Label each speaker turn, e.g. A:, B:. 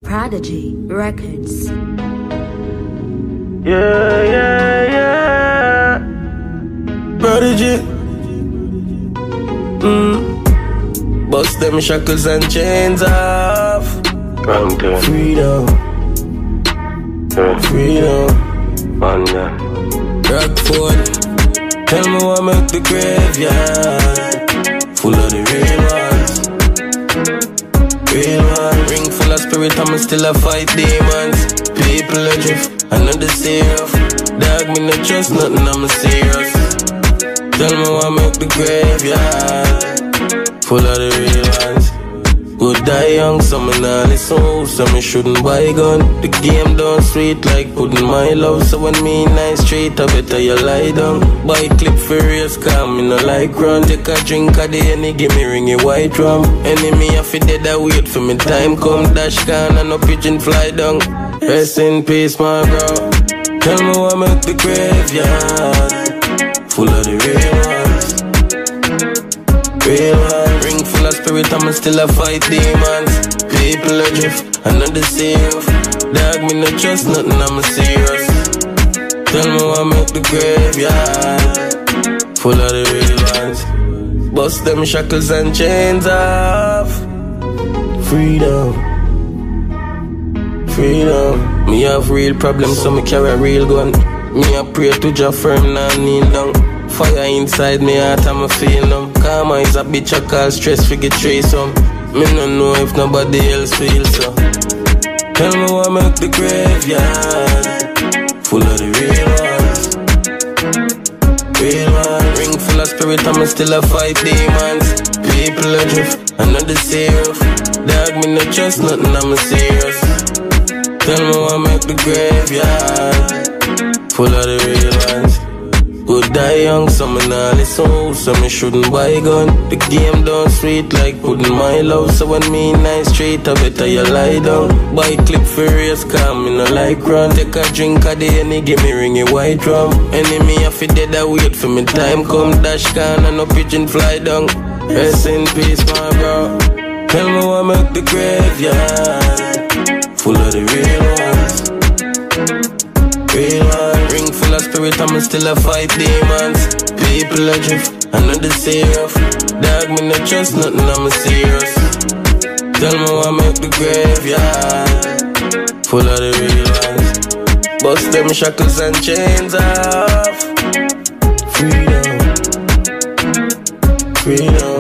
A: Prodigy Records.
B: Yeah, yeah, yeah. Prodigy. Bust them shackles and chains off. Freedom. Freedom. Rockford. Tell me what make the graveyard full of the real ones. Real one. Ring full of spirit, I'm still a fight demons. People adrift, I know the serious. Dog, me no trust nothing, I'm serious. Tell me what make the graveyard full of the real ones. Good die young, so me nah listen, so me shouldn't buy gun. The game done sweet like putting my love. So when me nice street, I better you lie down. Buy clip furious, calm, me no like run. Take a drink a day and give me ring a white rum. Enemy I fit dead, I wait for me time come. Dash can and no pigeon fly down. Rest in peace, my bro. Tell me what make the graveyard full of the real ones. Real one. Ring full of spirit, I'm still a fight demons. People adrift, I know the safe. Dog, me no trust nothing, I'm serious. Tell me what make the graveyard full of the real ones. Bust them shackles and chains off. Freedom. Freedom. Me have real problems, so me carry a real gun. Me a pray to Jah firm, nah kneel down. Fire inside me heart, I'ma feel numb. Karma is a bitch, I call stress, figure trace some. Me no know if nobody else feels so. Tell me what make the graveyard full of the real ones. Real one. Ring full of spirit, I'ma still a fight demons. People adrift, I know the safe. Dog, me no trust nothing, I'm serious. Tell me what make the graveyard full of the real ones. Good die young, so me nah listen, so me shouldn't buy gun. The game done sweet like putting my love. So when me nice street, I better you lie down. Buy clip furious, calm, me no like run. Take a drink a day and he give me ring a white rum. Enemy I fit dead, I wait for me time come. Dash can and no pigeon fly down. Rest in peace, my bro. Tell me what make the graveyard full of the real ones. Real one. Ring full of spirit, I'm still a fight demons. People adrift, I know the safe. Dog, me no trust nothing, I'm serious. Tell me what make the graveyard full of the real ones. Bust them shackles and chains off. Freedom. Freedom.